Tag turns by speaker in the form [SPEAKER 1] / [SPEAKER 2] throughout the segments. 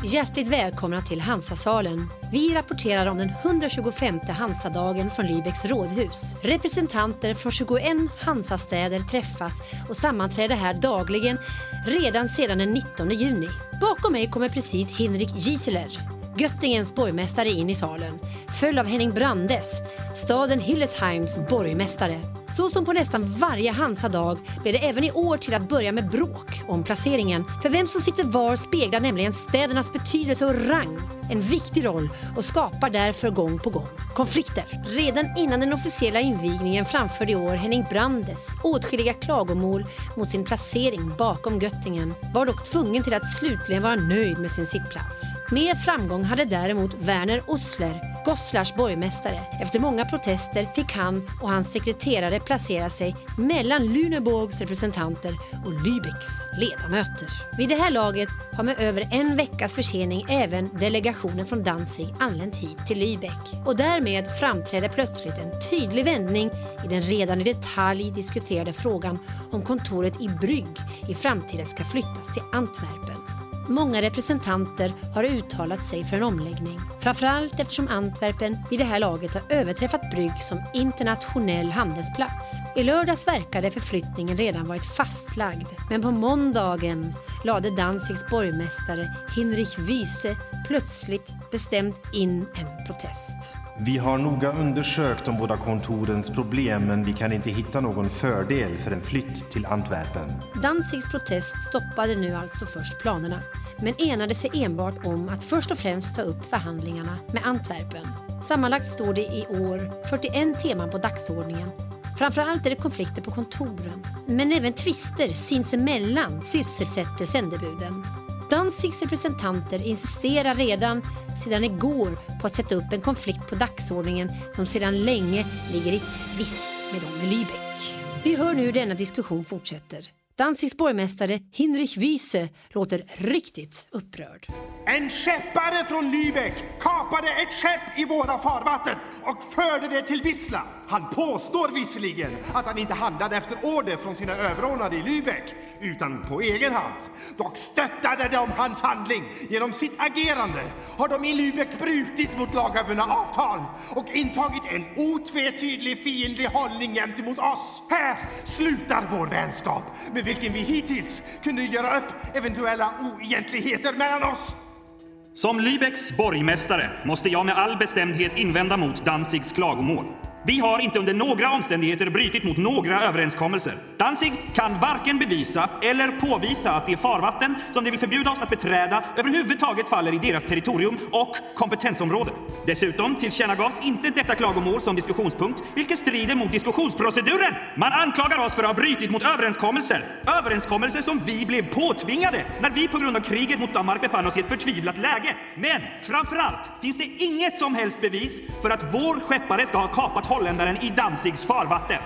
[SPEAKER 1] Hjärtligt välkomna till Hansasalen. Vi rapporterar om den 125:e Hansadagen från Lübecks rådhus. Representanter från 21 Hansastäder träffas och sammanträder här dagligen redan sedan den 19 juni. Bakom mig kommer precis Hinrich Gieseler, Göttingens borgmästare, in i salen, följd av Henning Brandes, staden Hillesheims borgmästare. Så som på nästan varje Hansadag blir det även i år till att börja med bråk om placeringen. För vem som sitter var speglar nämligen städernas betydelse och rang en viktig roll och skapar därför gång på gång konflikter. Redan innan den officiella invigningen framförde i år Henning Brandes åtskilliga klagomål mot sin placering bakom Göttingen, var dock tvungen till att slutligen vara nöjd med sin sittplats. Med framgång hade däremot Werner Osler, Goslars borgmästare. Efter många protester fick han och hans sekreterare placera sig mellan Lüneburgs representanter och Lübecks ledamöter. Vid det här laget har med över en veckas försening även delegationen från Danzig anlänt hit till Lübeck. Och därmed framträder plötsligt en tydlig vändning i den redan i detalj diskuterade frågan om kontoret i Brygg i framtiden ska flyttas till Antwerpen. Många representanter har uttalat sig för en omläggning. Framförallt eftersom Antwerpen vid det här laget har överträffat Brygg som internationell handelsplats. I lördags verkade förflyttningen redan varit fastlagd. Men på måndagen lade Danzigs borgmästare Hinrich Wyse plötsligt bestämt in en protest.
[SPEAKER 2] Vi har noga undersökt de båda kontorens problem, men vi kan inte hitta någon fördel för en flytt till Antwerpen.
[SPEAKER 1] Danzigs protest stoppade nu alltså först planerna, men enade sig enbart om att först och främst ta upp förhandlingarna med Antwerpen. Sammanlagt står det i år 41 teman på dagsordningen. Framförallt är det konflikter på kontoren, men även tvister sinsemellan sysselsätter sändebuden. Danzigs representanter insisterar redan sedan igår på att sätta upp en konflikt på dagsordningen som sedan länge ligger i tvist med dem i Lübeck. Vi hör nu hur denna diskussion fortsätter. Danzigs borgmästare Hinrich Wyse låter riktigt upprörd.
[SPEAKER 3] En skeppare från Lübeck kapade ett skepp i våra farvatten och förde det till Wisla. Han påstår visserligen att han inte handlade efter order från sina överordnade i Lübeck, utan på egen hand. Dock stöttade de hans handling. Genom sitt agerande har de i Lübeck brutit mot lagavunna avtal och intagit en otvetydig fiendlig hållning gentemot oss. Här slutar vår vänskap, med vilken vi hittills kunde göra upp eventuella oegentligheter mellan oss.
[SPEAKER 4] Som Lübecks borgmästare måste jag med all bestämdhet invända mot Danzigs klagomål. Vi har inte under några omständigheter brytit mot några överenskommelser. Danzig kan varken bevisa eller påvisa att det farvatten som de vill förbjuda oss att beträda överhuvudtaget faller i deras territorium och kompetensområde. Dessutom tillkännagavs inte detta klagomål som diskussionspunkt, vilket strider mot diskussionsproceduren. Man anklagar oss för att ha brytit mot överenskommelser. Överenskommelser som vi blev påtvingade när vi på grund av kriget mot Danmark befann oss i ett förtvivlat läge. Men framförallt finns det inget som helst bevis för att vår skeppare ska ha kapat holländaren i Danzigs farvatten.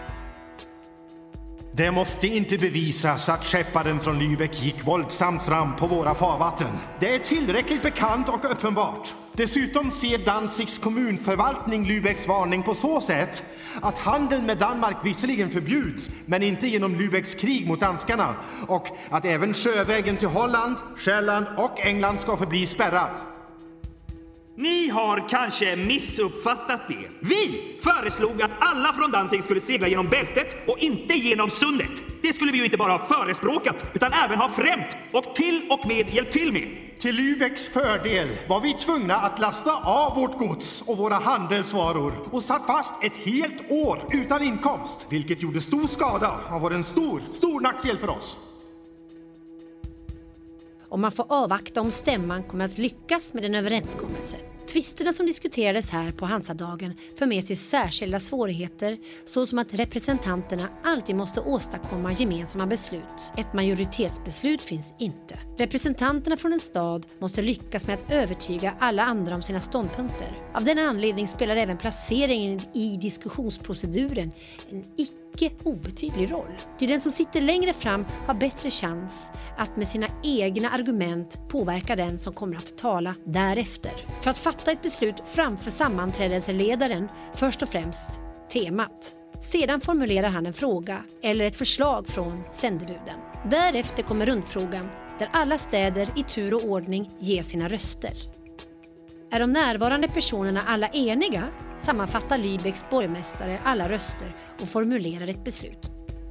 [SPEAKER 3] Det måste inte bevisas att skepparen från Lübeck gick våldsamt fram på våra farvatten. Det är tillräckligt bekant och uppenbart. Dessutom ser Danzigs kommunförvaltning Lübecks varning på så sätt att handeln med Danmark visserligen förbjuds, men inte genom Lübecks krig mot danskarna, och att även sjövägen till Holland, Själland och England ska förbli spärrad.
[SPEAKER 4] Ni har kanske missuppfattat det. Vi föreslog att alla från Danzig skulle segla genom bältet och inte genom sundet. Det skulle vi ju inte bara ha förespråkat, utan även ha främt och till och med hjälpt till med.
[SPEAKER 3] Till Lübecks fördel var vi tvungna att lasta av vårt gods och våra handelsvaror och satt fast ett helt år utan inkomst, vilket gjorde stor skada och var en stor nackdel för oss.
[SPEAKER 1] Och man får avvakta om stämman kommer att lyckas med en överenskommelse. Tvisterna som diskuterades här på Hansadagen för med sig särskilda svårigheter, så som att representanterna alltid måste åstadkomma gemensamma beslut. Ett majoritetsbeslut finns inte. Representanterna från en stad måste lyckas med att övertyga alla andra om sina ståndpunkter. Av den anledning spelar även placeringen i diskussionsproceduren en icke obetydlig roll. Ty den som sitter längre fram har bättre chans att med sina egna argument påverka den som kommer att tala därefter. För att fatta ett beslut framför sammanträdelseledaren först och främst temat. Sedan formulerar han en fråga eller ett förslag från sändebuden. Därefter kommer rundfrågan där alla städer i tur och ordning ger sina röster. Är de närvarande personerna alla eniga sammanfattar Lübecks borgmästare alla röster och formulerar ett beslut.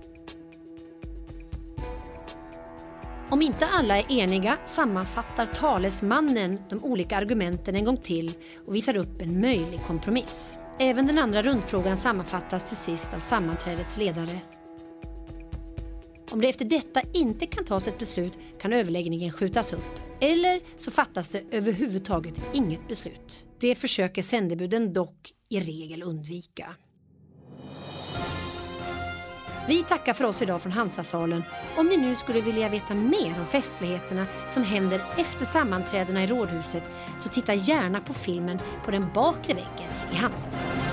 [SPEAKER 1] Om inte alla är eniga sammanfattar talesmannen de olika argumenten en gång till och visar upp en möjlig kompromiss. Även den andra rundfrågan sammanfattas till sist av sammanträdets ledare. Om det efter detta inte kan tas ett beslut kan överläggningen skjutas upp. Eller så fattas det överhuvudtaget inget beslut. Det försöker sändebuden dock i regel undvika. Vi tackar för oss idag från Hansasalen. Om ni nu skulle vilja veta mer om festligheterna som händer efter sammanträdena i rådhuset så titta gärna på filmen på den bakre väggen i Hansasalen.